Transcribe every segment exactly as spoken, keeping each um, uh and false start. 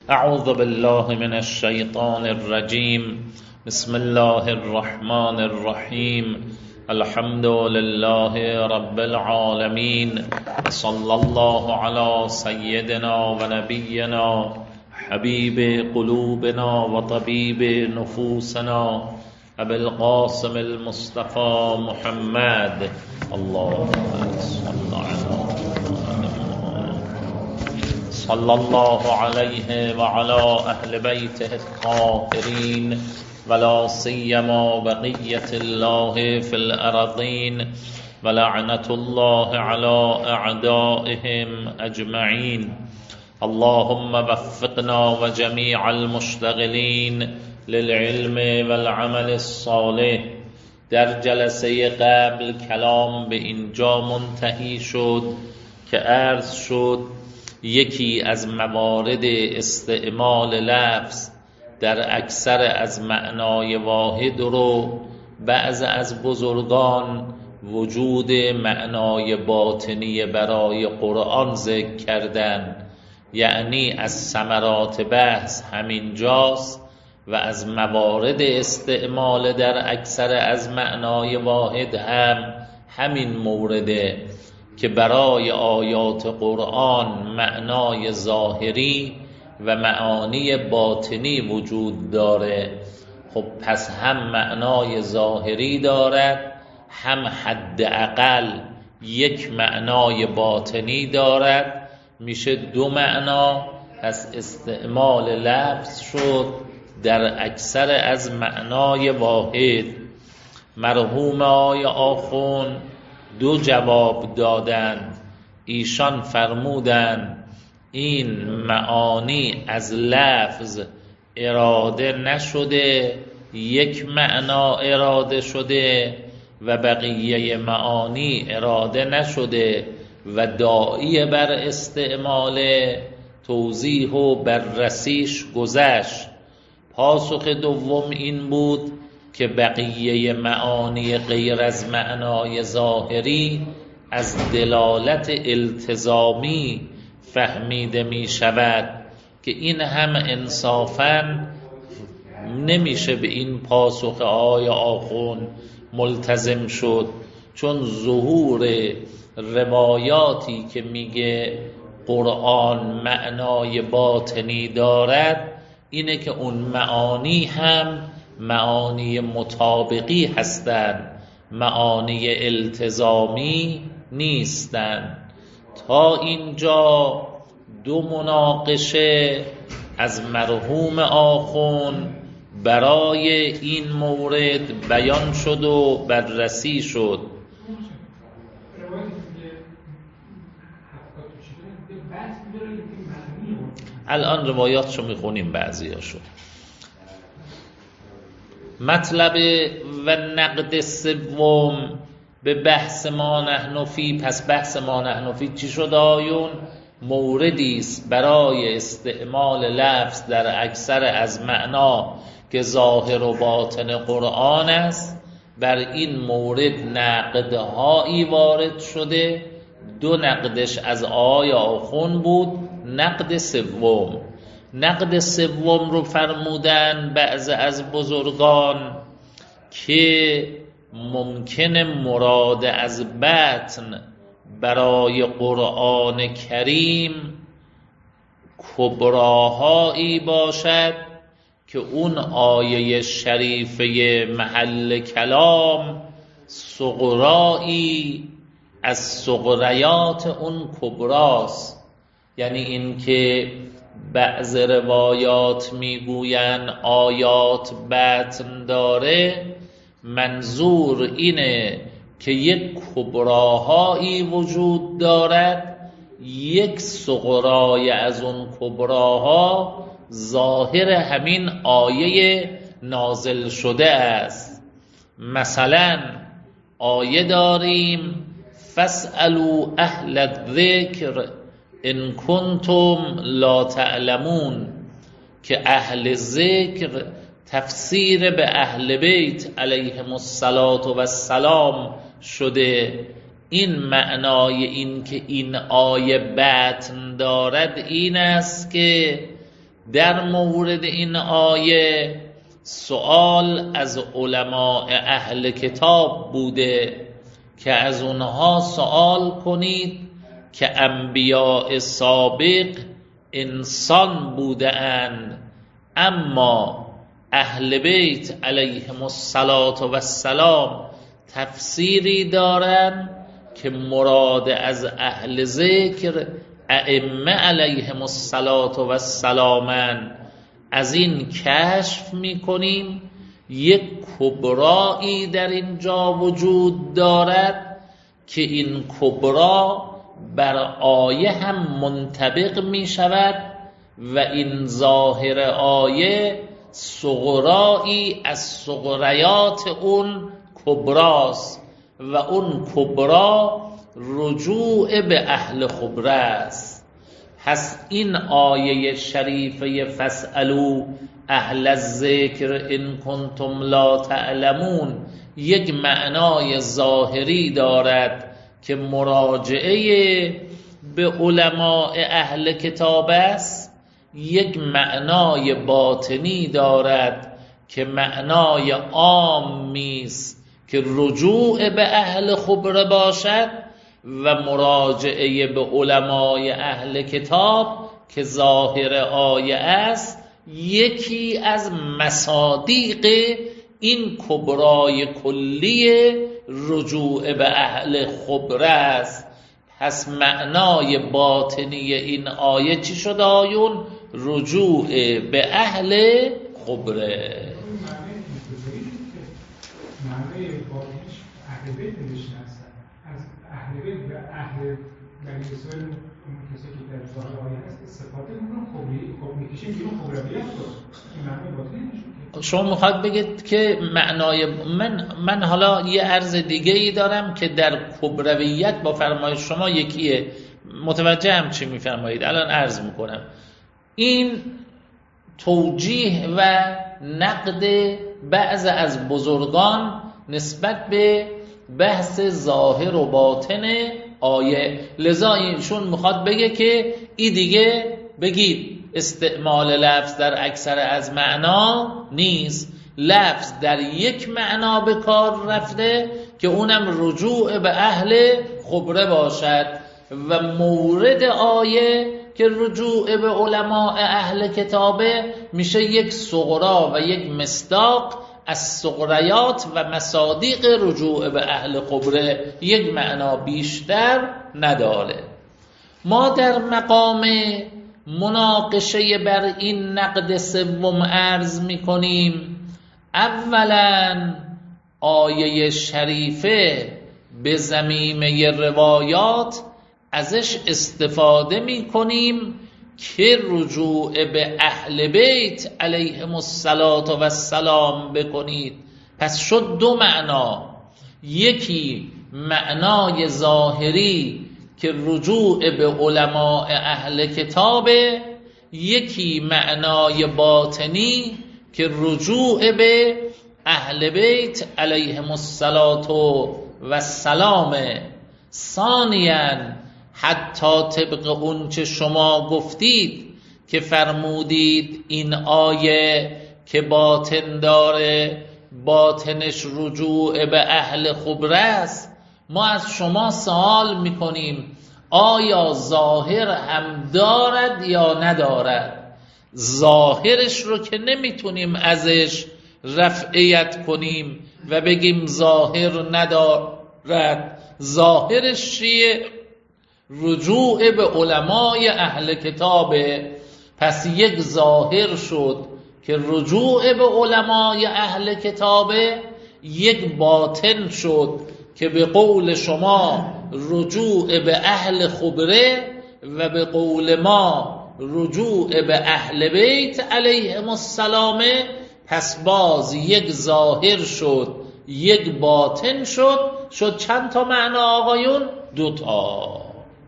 اعوذ بالله من الشیطان الرجیم. بسم الله الرحمن الرحیم. الحمد لله رب العالمین. صلی الله علی سیدنا و نبینا حبیب قلوبنا و طبیب نفوسنا ابی القاسم المصطفى محمد. اللهم صل علی صلی الله علیه و علی اهل بیته الطاهرین ولا سیما بقیة الله فی الارضین ولعنة الله علی اعدائهم اجمعین. اللهم وفقنا و جمیع المشتغلین للعلم والعمل الصالح. در جلسه قبل کلام به اینجا منتهی شد که عرض شد یکی از موارد استعمال لفظ در اکثر از معنای واحد رو بعض از بزرگان وجود معنای باطنی برای قرآن ذکر کردن، یعنی از ثمرات بحث همین جاست و از موارد استعمال در اکثر از معنای واحد هم همین مورده که برای آیات قرآن معنای ظاهری و معانی باطنی وجود داره. خب پس هم معنای ظاهری دارد، هم حداقل یک معنای باطنی دارد، میشه دو معنا. پس استعمال لفظ شد در اکثر از معنای واحد. مرحوم آقای آخوند دو جواب دادن. ایشان فرمودن این معانی از لفظ اراده نشده، یک معنا اراده شده و بقیه معانی اراده نشده و داعی بر استعمال توضیح و بررسیش گذشت. پاسخ دوم این بود که بقیه معانی غیر از معنای ظاهری از دلالت التزامی فهمیده می شود که این هم انصافاً نمیشه به این پاسخ آقای آخوند ملتزم شد، چون ظهور روایاتی که میگه قرآن معنای باطنی دارد اینه که اون معانی هم معانی مطابقی هستند، معانی التزامی نیستند. تا اینجا دو مناقشه از مرحوم آخوند برای این مورد بیان شد و بررسی شد. الان روایاتشو میخونیم بعضیاشو. مطلب و نقد سوم به بحث ما نحن فی. پس بحث ما نحن فی چی شد آیون؟ موردی است برای استعمال لفظ در اکثر از معنا که ظاهر و باطن قرآن است. بر این مورد نقدهایی وارد شده. دو نقدش از آقای آخوند بود. نقد سوم نقد سوم رو فرمودن بعض از بزرگان که ممکن مراد از بطن برای قرآن کریم کبراهایی باشد که اون آیه شریفه محل کلام صغرایی از صغریات اون کبراست. یعنی این که بعض روایات میگوین آیات بطن داره، منظور اینه که یک کبراهایی وجود دارد، یک صغرای از اون کبراها ظاهر همین آیه نازل شده است. مثلا آیه داریم فاسألوا اهل الذکر ان کنتم لا تعلمون، که اهل ذکر تفسیر به اهل بیت علیهم الصلاة و السلام شده. این معنای این که این آیه بطن دارد این است که در مورد این آیه سوال از علماء اهل کتاب بوده که از اونها سوال کنید که انبیاء سابق انسان بوده اند، اما اهل بیت علیهم الصلاة و السلام تفسیری دارن که مراد از اهل ذکر ائمه علیهم الصلاة و السلام. از این کشف میکنیم یک کبرایی در اینجا وجود دارد که این کبرا بر آیه هم منطبق می شود و این ظاهر آیه صغرایی از صغریات اون کبراست و اون کبرا رجوع به اهل خبره است. پس این آیه شریفه فاسألوا اهل الذکر ان کنتم لا تعلمون یک معنای ظاهری دارد که مراجعه به علماء اهل کتاب است، یک معنای باطنی دارد که معنای عامی است که رجوع به اهل خبره باشد و مراجعه به علمای اهل کتاب که ظاهر آیه است یکی از مصادیق این کبرای کلی رجوع به اهل خبره است. پس معنای باطنی این آیه چی شد آیون؟ رجوع به اهل خبره. معنی باطنیش اهل بیت نشناسن، از اهل بیت و اهل بنی اسرائیل اون کسی که در ظاهر آیه هست استفاده میکنن خبری خب میکشیم بیرون خبرویت رو. این معنی باطنی نشون. شما میخواد بگید که معنای من من حالا یه عرض دیگه ای دارم که در کبرویت با فرمایش شما یکیه، متوجه هم چی میفرمایید الان عرض میکنم. این توجیه و نقد بعض از بزرگان نسبت به بحث ظاهر و باطن آیه، لذا ایشون میخواد بگه که ای دیگه بگید استعمال لفظ در اکثر از معنا نیست، لفظ در یک معنا به کار رفته که اونم رجوع به اهل خبره باشد و مورد آیه که رجوع به علماء اهل کتابه میشه یک صغرا و یک مصداق از صغریات و مصادیق رجوع به اهل خبره، یک معنا بیشتر نداره. ما در مقام مناقشه بر این نقد سوم عرض میکنیم اولا آیه شریفه به زمینه روایات ازش استفاده میکنیم که رجوع به اهل بیت علیهم الصلاة و السلام بکنید. پس شد دو معنا، یکی معنای ظاهری که رجوع به علماء اهل کتابه، یکی معنای باطنی که رجوع به اهل بیت علیهم الصلاة و السلام. ثانیاً حتی طبق اون چه شما گفتید که فرمودید این آیه که باطن داره باطنش رجوع به اهل خبره است، ما از شما سوال میکنیم آیا ظاهر هم دارد یا ندارد؟ ظاهرش رو که نمیتونیم ازش رفعیت کنیم و بگیم ظاهر ندارد، ظاهرش چیه؟ رجوع به علمای اهل کتابه. پس یک ظاهر شد که رجوع به علمای اهل کتابه، یک باطن شد که به قول شما رجوع به اهل خبره و به قول ما رجوع به اهل بیت علیهم السلام. پس باز یک ظاهر شد یک باطن شد، شد چند تا معنا آقایون؟ دو تا.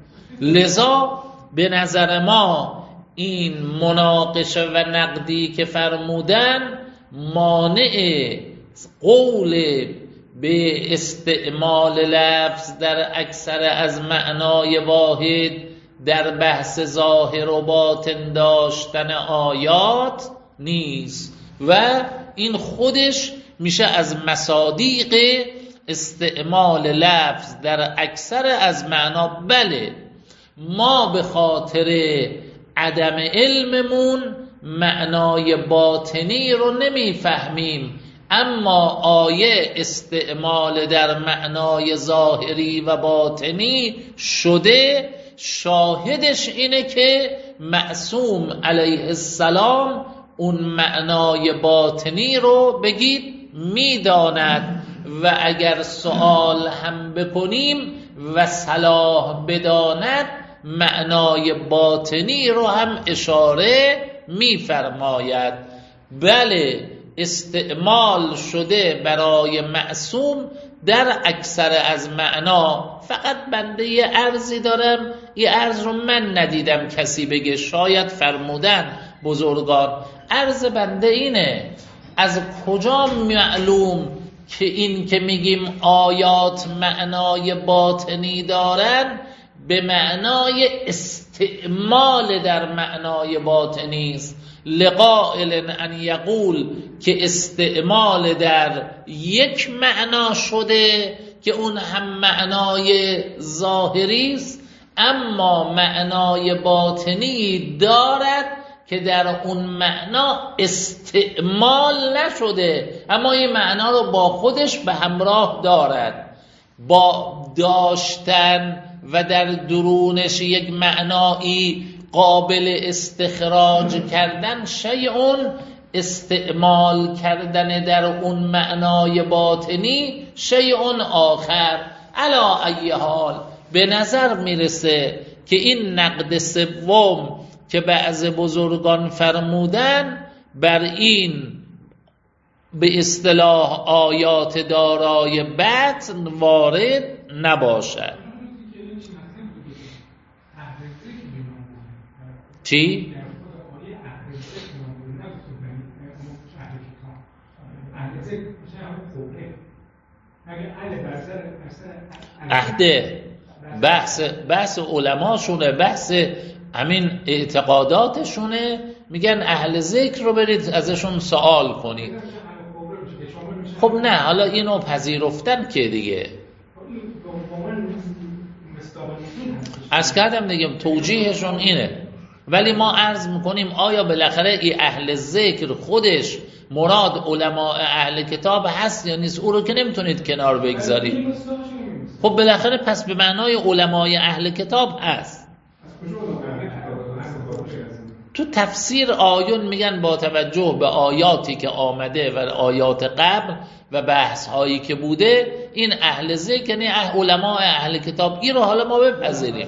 لذا به نظر ما این مناقشه و نقدی که فرمودن مانع قول به استعمال لفظ در اکثر از معنای واحد در بحث ظاهر و باطن داشتن آیات نیست و این خودش میشه از مصادیق استعمال لفظ در اکثر از معنا. بله ما به خاطر عدم علممون معنای باطنی رو نمیفهمیم، اما آیه استعمال در معنای ظاهری و باطنی شده، شاهدش اینه که معصوم علیه السلام اون معنای باطنی رو بگید میداند و اگر سوال هم بکنیم و صلاح بداند معنای باطنی رو هم اشاره میفرماید. بله استعمال شده برای معصوم در اکثر از معنا. فقط بنده یه عرضی دارم، یه عرض رو من ندیدم کسی بگه، شاید فرمودن بزرگان. عرض بنده اینه از کجا معلوم که این که میگیم آیات معنای باطنی دارن به معنای استعمال در معنای باطنی است؟ لقائل ان یقول که استعمال در یک معنا شده که اون هم معنای ظاهری است، اما معنای باطنی دارد که در اون معنا استعمال نشده، اما این معنا رو با خودش به همراه دارد. با داشتن و در درونش یک معنایی قابل استخراج کردن شیئون، استعمال کردن در اون معنای باطنی شیئون آخر. علا ای حال به نظر میرسه که این نقد سوم که بعض بزرگان فرمودن بر این به اصطلاح آیات دارای بطن وارد نباشد. چی؟ عهده بحث بحث علماشونه، بحث همین اعتقاداتشونه. میگن اهل ذکر رو برید ازشون سوال کنید. خب نه، حالا اینو پذیرفتن که دیگه از کردم دیگه توجیهشون اینه. ولی ما عرض میکنیم آیا بالاخره ای اهل ذکر خودش مراد علماء اهل کتاب هست یا نیست؟ او رو که نمیتونید کنار بگذارید. خب بالاخره پس به معنای علماء اهل کتاب هست. تو تفسیر آیون میگن با توجه به آیاتی که آمده و آیات قبل و بحث هایی که بوده، این اهل ذکر یعنی علماء اهل کتاب. این رو حالا ما بپذیریم.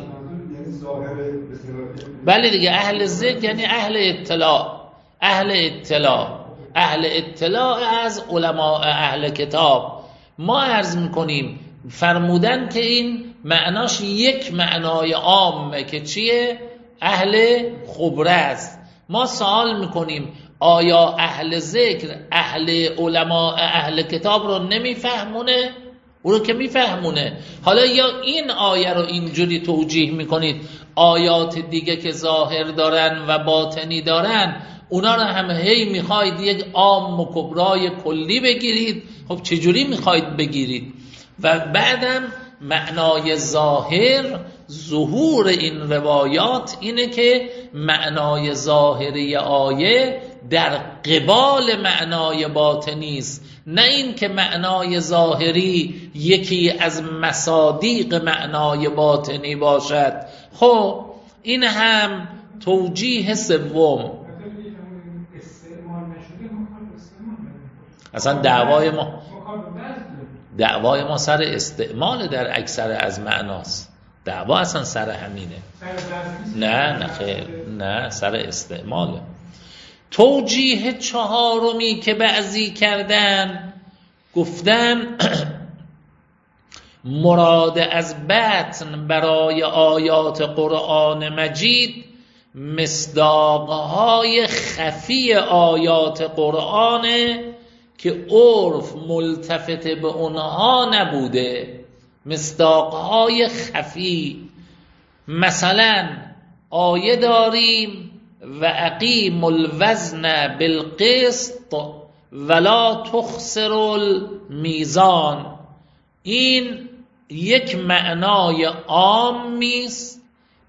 بله دیگه اهل ذکر یعنی اهل اطلاع، اهل اطلاع اهل اطلاع از علماء اهل کتاب. ما عرض میکنیم فرمودن که این معناش یک معنای عامه که چیه؟ اهل خبره است. ما سوال میکنیم آیا اهل ذکر اهل علماء اهل کتاب رو نمیفهمونه؟ او رو که میفهمونه. حالا یا این آیه رو اینجوری توجیه میکنید آیات دیگه که ظاهر دارن و باطنی دارن اونا رو هم هی میخواید یک عام و کبرای کلی بگیرید. خب چجوری میخواید بگیرید؟ و بعدم معنای ظاهر، ظهور این روایات اینه که معنای ظاهری آیه در قبال معنای باطنی است، نه این که معنای ظاهری یکی از مصادیق معنای باطنی باشد. خب این هم توجیه سوم. اصلا دعوای ما دعوای ما سر استعمال در اکثر از معناست. دعوا اصلا سر همینه. نه نه خیر، نه سر استعماله. توجیه چهارمی که بعضی کردن گفتن مراد از بطن برای آیات قرآن مجید مصداقهای خفی آیات قرآنه که عرف ملتفت به اونها نبوده. مصداقهای خفی مثلا آیه داریم و اقیم الوزن بالقسط ولا تخسر المیزان. این یک معنای عامی است،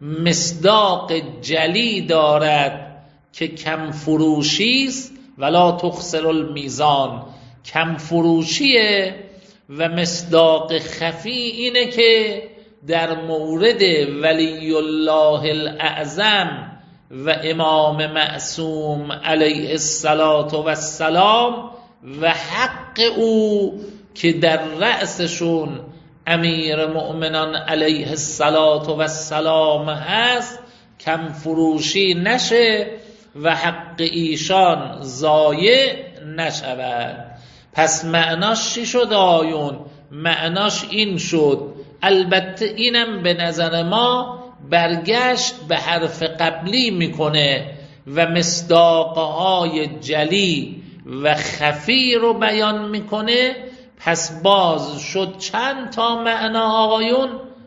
مصداق جلی دارد که کم فروشی است. ولا تخسر المیزان کم فروشیه، و مصداق خفی اینه که در مورد ولی الله الاعظم و امام معصوم علیه الصلاة و السلام و حق او که در رأسشون امیر مؤمنان علیه الصلاة و السلام هست کم فروشی نشه و حق ایشان ضایع نشود. پس معناش چی شد آیون؟ معناش این شد، البته اینم به نظر ما برگشت به حرف قبلی میکنه و مصداقهای جلی و خفی رو بیان میکنه. پس باز شد چند تا معنا آقایون؟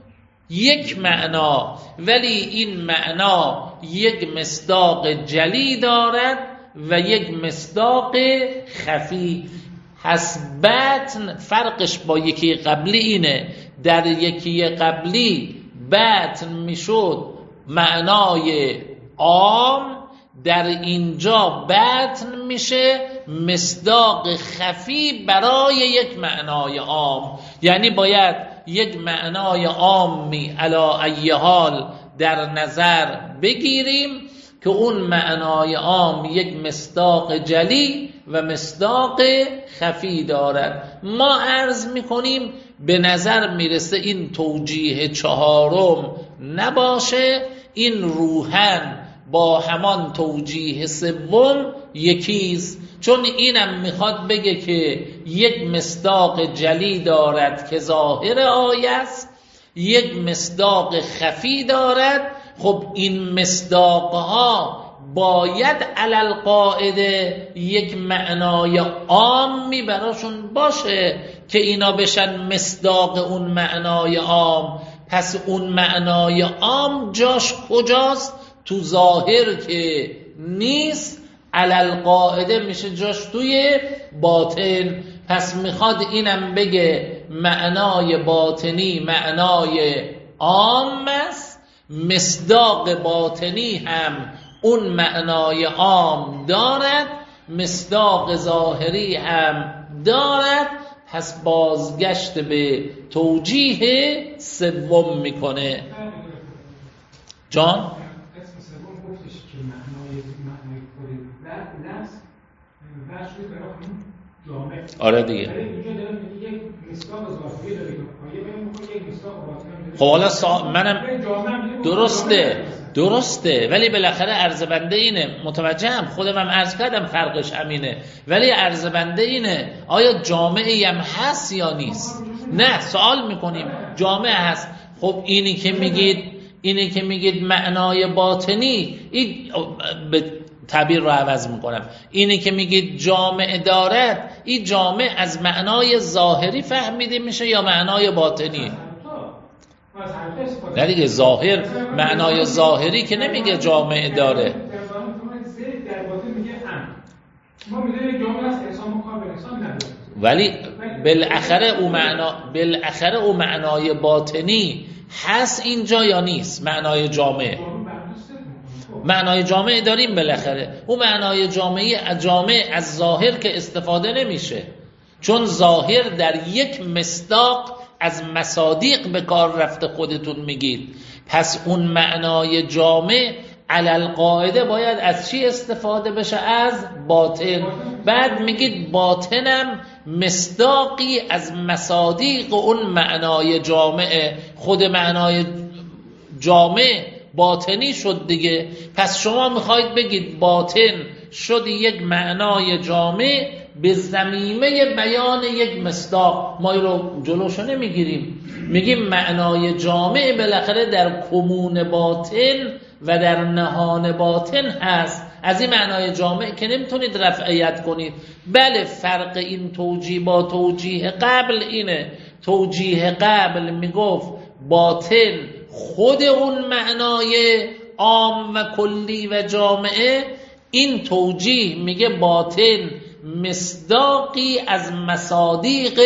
یک معنا، ولی این معنا یک مصداق جلی دارد و یک مصداق خفی. پس بطن فرقش با یکی قبلی اینه، در یکی قبلی بطن میشد معنای عام، در اینجا بطن میشه مصداق خفی برای یک معنای عام. یعنی باید یک معنای عامی علی ای حال در نظر بگیریم که اون معنای عام یک مصداق جلی و مصداق خفی دارد. ما عرض میکنیم به نظر میرسه این توجیه چهارم نباشه، این روحن با همان توجیه سوم یکیست، چون اینم میخواد بگه که یک مصداق جلی دارد که ظاهر آیه است، یک مصداق خفی دارد. خب این مصداقها باید علل قاعده یک معنای عامی براشون باشه که اینا بشن مصداق اون معنای عام. پس اون معنای عام جاش کجاست؟ تو ظاهر که نیست، علل قاعده میشه جاش توی باطن. پس میخواد اینم بگه معنای باطنی معنای عام است، مصداق باطنی هم اون معنای عام دارد، مصداق ظاهری هم دارد. پس بازگشت به توجیه سوم میکنه. جان؟ قسم سوم گفتش که معنای معنای کلی لفظ و شده برای همون جامعه. آره دیگه. ولی اینجا داره میگه یک مصداق ظاهری داره که آیه بیان میکنه یک مصداق باطنی. خب حالا سا... منم درسته درسته ولی بالاخره عرض بنده اینه، متوجهم، خودم هم عرض کردم فرقش همینه، ولی عرض بنده اینه آیا جامعی هم هست یا نیست؟ نه، سوال میکنیم جامعه هست. خب اینی که میگید اینی که میگید معنای باطنی، این به تعبیر رو عوض میکنم، اینی که میگید جامعه دارد، این جامعه از معنای ظاهری فهمیده میشه یا معنای باطنی؟ نه دیگه، ظاهر معنای ظاهری که نمیگه جامعه داره. ولی بالاخره او معنا بالاخره او معنای باطنی هست اینجا یا نیست؟ معنای جامعه معنای جامعه داریم بالاخره. او معنای جامعه جامعه از ظاهر که استفاده نمیشه، چون ظاهر در یک مصداق از مصادیق به کار رفته خودتون میگید. پس اون معنای جامع علل قاعده باید از چی استفاده بشه؟ از باطن. بعد میگید باطنم مصداقی از مصادیق اون معنای جامعه، خود معنای جامع باطنی شد دیگه. پس شما میخواید بگید باطن شد یک معنای جامع به ضمیمه بیان یک مصداق. ما رو جلوشو نمیگیریم، میگیم معنای جامع بالاخره در کمون باطن و در نهان باطن هست. از این معنای جامع که نمیتونید رفعیت کنید. بله، فرق این توجیه با توجیه قبل اینه. توجیه قبل میگفت باطن خود اون معنای عام و کلی و جامعه، این توجیه میگه باطن مصداقی از مصادیق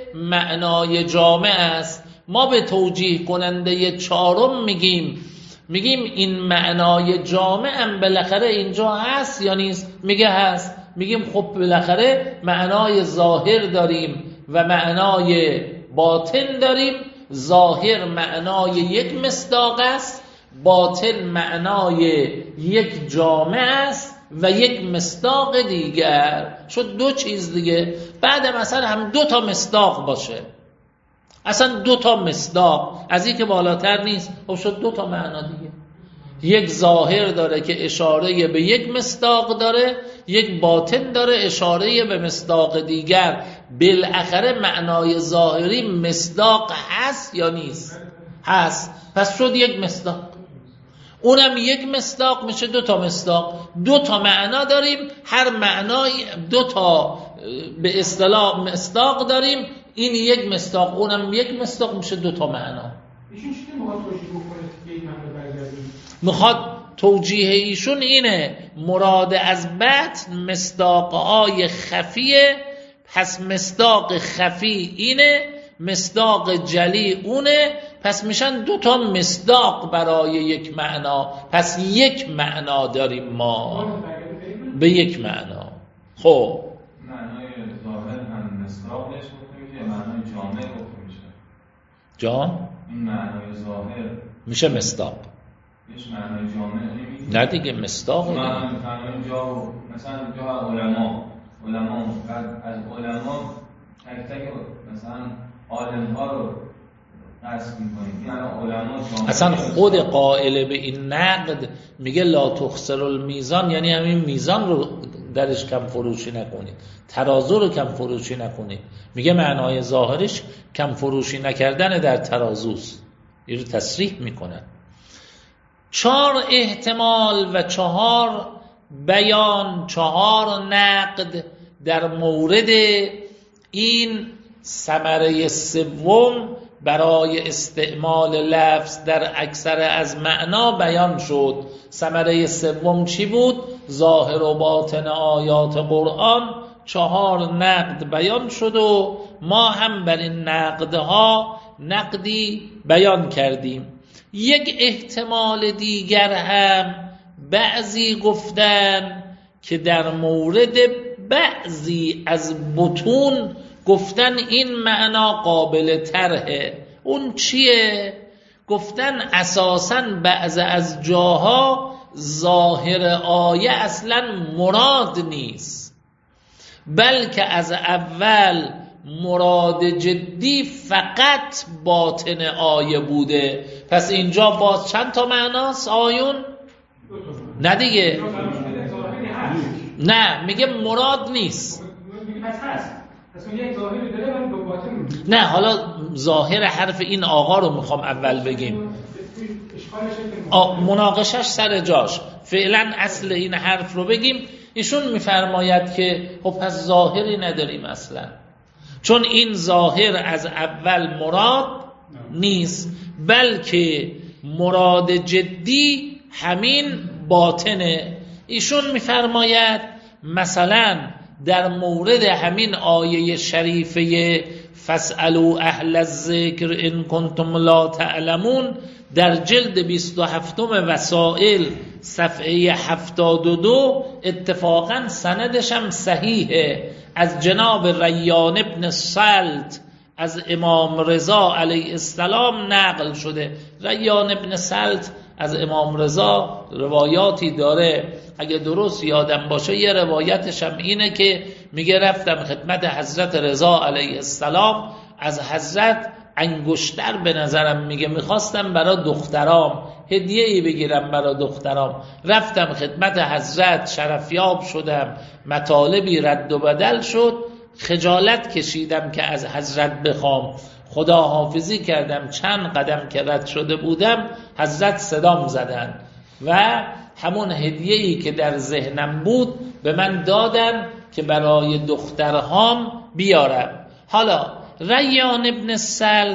معنای جامع است. ما به توجیه کننده چهارم میگیم میگیم این معنای جامع هم بالاخره اینجا هست یا نیست؟ میگه هست. میگیم خب بالاخره معنای ظاهر داریم و معنای باطن داریم. ظاهر معنای یک مصداق است، باطن معنای یک جامع است و یک مصداق دیگر. شد دو چیز دیگه. بعد مثلا هم دو تا مصداق باشه، اصلا دو تا مصداق از این که بالاتر نیست، خب شد دو تا معنا دیگه. یک ظاهر داره که اشاره به یک مصداق داره، یک باطن داره اشاره به مصداق دیگر. بالاخره معنای ظاهری مصداق هست یا نیست؟ هست. پس شد یک مصداق. اونم یک مصداق میشه دو تا مصداق. دو تا معنا داریم، هر معنای دو تا به اصطلاح مصداق داریم. این یک مصداق، اونم یک مصداق، میشه دو تا معنا. ایشون چی میخواد توجیه بکنه که این معنا برگردیم؟ میخواد توجیه ایشون اینه مراد از بطن مصداقهای خفیه، پس مصداق خفی اینه، مصداق جلی اونه، پس میشن دو تا مصداق برای یک معنا. پس یک معنا داریم ما به یک معنا. خب معنای ظاهر هم مصداق بهش گفتیم که معنای جامع گفته میشه. جان این معنای ظاهر میشه مصداق. بهش معنای جامع نمیدیم. نه دیگه مصداق. معنای جا مثلا جا علما علما از علما تک تک مثلا عالم ها رو قصد میکنیم. یعنی علما جامع اصلا خود قائل به این نقد میگه لا تخسر المیزان، یعنی همین میزان رو درش کم فروشی نکنید، ترازو رو کم فروشی نکنید. میگه معنای ظاهرش کم فروشی نکردن در ترازوست. این رو تصریح میکنن. چهار احتمال و چهار بیان، چهار نقد در مورد این ثمره سوم برای استعمال لفظ در اکثر از معنا بیان شد. ثمره سوم چی بود؟ ظاهر و باطن آیات قرآن. چهار نقد بیان شد و ما هم بر این نقدها نقدی بیان کردیم. یک احتمال دیگر هم بعضی گفتن که در مورد بعضی از بطون گفتن این معنا قابل طرحه. اون چیه؟ گفتن اساساً بعض از جاها ظاهر آیه اصلاً مراد نیست، بلکه از اول مراد جدی فقط باطن آیه بوده. پس اینجا باز چند تا معناست آیون؟ نه دیگه، نه میگه مراد نیست. نه حالا ظاهر حرف این آقا رو میخوام اول بگیم. مناقشش سر جاش. فعلا اصل این حرف رو بگیم. ایشون میفرماید که خب پس ظاهری نداریم اصلا، چون این ظاهر از اول مراد نیست، بلکه مراد جدی همین باطنه. ایشون میفرماید مثلا در مورد همین آیه شریفه فاسألوا اهل الذکر ان کنتم لا تعلمون در جلد بیست و هفتم وسائل صفحه هفتاد و دو اتفاقا سندش هم صحیحه، از جناب ریان ابن سلط از امام رضا علیه السلام نقل شده. ریان ابن سلط از امام رضا روایاتی داره، اگه درست یادم باشه یه روایتش هم اینه که میگه رفتم خدمت حضرت رضا علیه السلام، از حضرت انگشتر به نظرم میگه میخواستم برای دخترام هدیه‌ای بگیرم برای دخترام، رفتم خدمت حضرت شرفیاب شدم، مطالبی رد و بدل شد، خجالت کشیدم که از حضرت بخوام، خدا حافظی کردم، چند قدم که رد شده بودم حضرت صدام زدن و همون هدیه‌ای که در ذهنم بود به من دادن که برای دخترهام بیارم. حالا ریان ابن سلط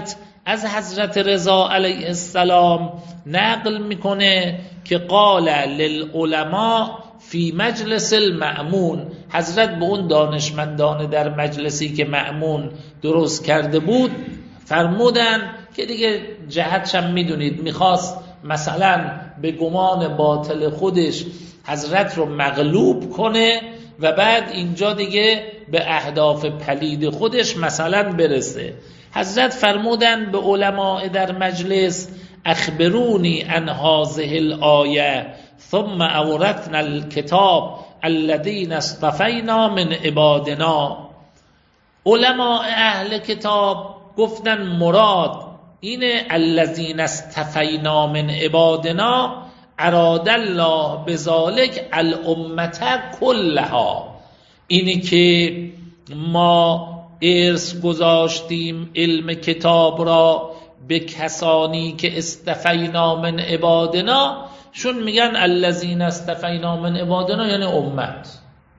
از حضرت رضا علیه السلام نقل میکنه که قال للعلماء فی مجلس المأمون، حضرت به اون دانشمندان در مجلسی که مأمون درست کرده بود فرمودن که دیگه جهتشم میدونید، میخواست مثلا به گمان باطل خودش حضرت رو مغلوب کنه و بعد اینجا دیگه به اهداف پلید خودش مثلا برسه. حضرت فرمودن به علماء در مجلس اخبرونی عن هذه الآیه ثم اورثنا الكتاب الذين اصطفینا من عبادنا. علماء اهل کتاب گفتن مراد اینه الذین اصطفینا من عبادنا اراد الله بذلک الامه کلها، اینی که ما ارث گذاشتیم علم کتاب را به کسانی که استفینا من عبادنا، شون میگن الذین استفینا من عبادنا یعنی امت.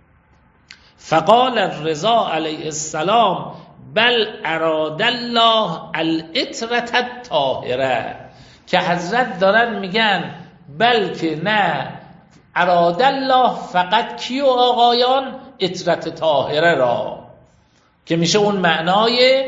فقال الرضا علیه السلام بل اراد الله العترة الطاهره، که حضرت دارن میگن بلکه نه، اراد الله فقط کیو آقایان؟ عترت طاهره را، که میشه اون معنای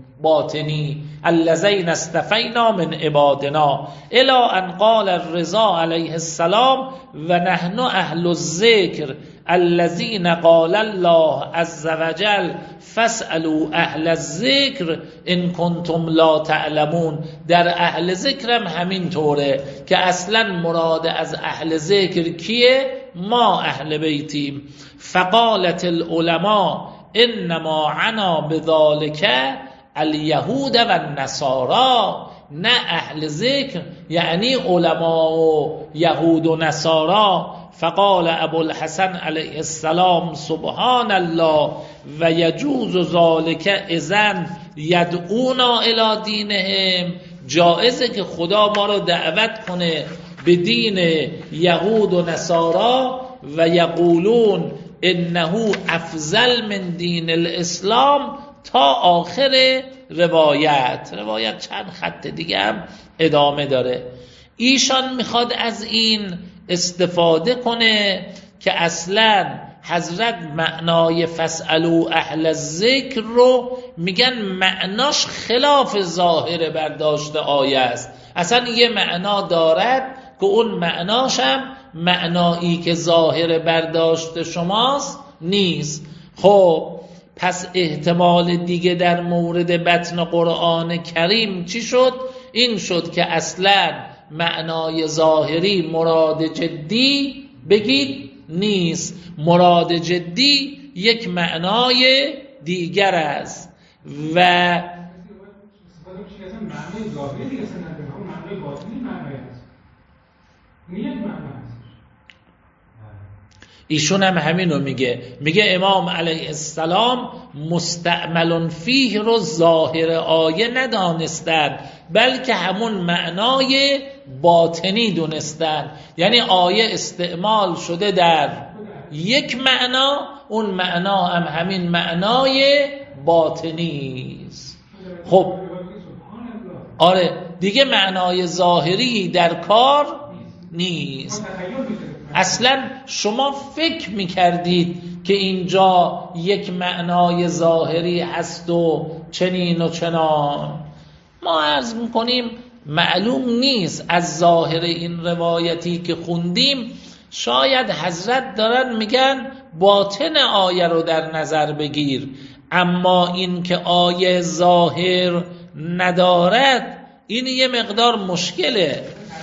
باطنی الذین استفینا من عبادنا الی ان قال الرضا علیه السلام و نحن اهل الذکر الذین قال الله عز وجل فاسألوا اهل الذکر ان کنتم لا تعلمون. در اهل ذکرم همین طوره که اصلا مراد از اهل ذکر کیه؟ ما اهل بیتیم. فقالت العلماء انما عنا بذالک الیهود و النصارا، نه اهل ذکر یعنی علما و یهود و نصارا. فقال ابوالحسن علیه السلام سبحان الله و یجوز ذالک اذن یدعونا الی دینهم، جائزه که خدا ما رو دعوت کنه به دین یهود و نصارا و یقولون انه افضل من دین الاسلام تا آخر روایت. روایت چند خط دیگه هم ادامه داره. ایشان میخواد از این استفاده کنه که اصلا حضرت معنای فاسألوا اهل الذکر رو میگن معناش خلاف ظاهر برداشت آیه است، اصلا یه معنا دارد که اون معناش هم معنایی که ظاهر برداشت شماست نیست. خب پس احتمال دیگه در مورد بطن قرآن کریم چی شد؟ این شد که اصلا معنای ظاهری مراد جدی بگید نیست، مراد جدی یک معنای دیگر است. و معنای ظاهری اصلا نداره، معنای باطنی معنای است، نیت معنی است. ایشون هم همین رو میگه، میگه امام علیه السلام مستعمل فیه رو ظاهر آیه ندانستن بلکه همون معنای باطنی دونستن، یعنی آیه استعمال شده در یک معنا، اون معنا هم همین معنای باطنی است. خب آره دیگه معنای ظاهری در کار نیست. اصلا شما فکر میکردید که اینجا یک معنای ظاهری هست و چنین و چنان. ما عرض میکنیم معلوم نیست از ظاهر این روایتی که خوندیم، شاید حضرت دارن میگن باطن آیه رو در نظر بگیر، اما این که آیه ظاهر ندارد این یه مقدار مشکله.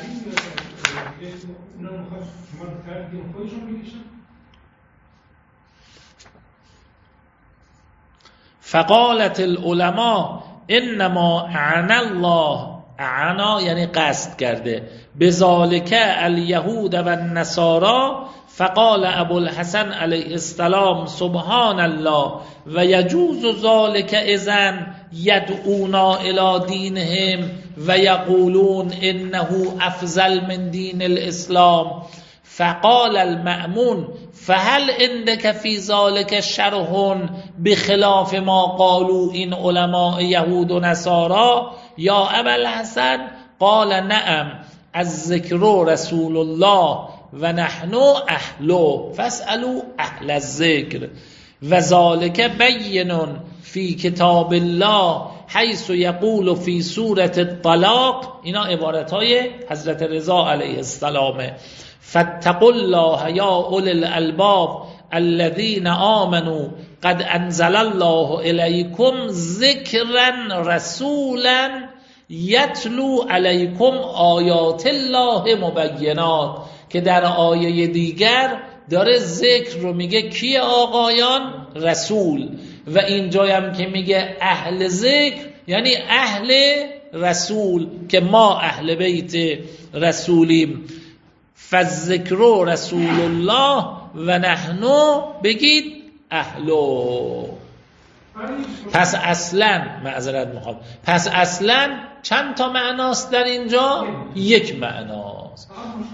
فقالت العلماء انما عنا الله، عنا یعنی قصد کرده، بذالک الیهود و النصارا. فقال ابوالحسن علیه السلام سبحان الله و یجوز ذالک اذن یدعونا الی دینهم و یقولون انه افضل من دین الاسلام. فقال المأمون فهل عندك فی ذالک شرح بخلاف ما قالوا این علماء یهود و نصارا، یا ابوالحسن قال نعم الذکر رسول الله و نحن اهله فاسألوا اهل الذکر و ذالک بین فی کتاب الله حیث یقول فی سورة الطلاق. اینا عبارتهای حضرت رضا علیه السلامه. فاتقوا الله یا اولی الالباب الذین آمنوا قد انزل الله الیکم ذکرا رسولا یتلو علیکم آیات الله مبینات، که در آیه دیگر داره ذکر رو میگه کی آقایان؟ رسول. و اینجا هم که میگه اهل ذکر یعنی اهل رسول، که ما اهل بیت رسولیم. فالذکر رسول الله و نحنو بگید اهلو. پس اصلا معذرت میخوام پس اصلا چند تا معناست در اینجا؟ یک معناست.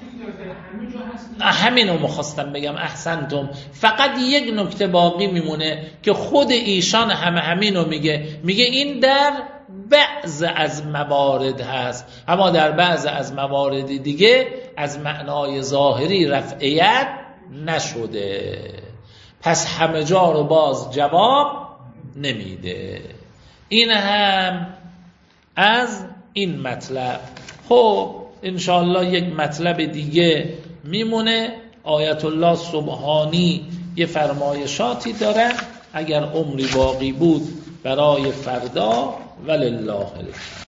همینو میخواستم بگم، احسنتم. فقط یک نکته باقی میمونه که خود ایشان هم همینو میگه، میگه این در بعض از موارد هست، اما در بعض از موارد دیگه از معنای ظاهری رفعیت نشده. پس همه جا رو باز جواب نمیده. این هم از این مطلب. خب انشاءالله یک مطلب دیگه میمونه. آیت الله سبحانی یه فرمایشاتی داره، اگر عمری باقی بود برای فردا. ولله الحمد.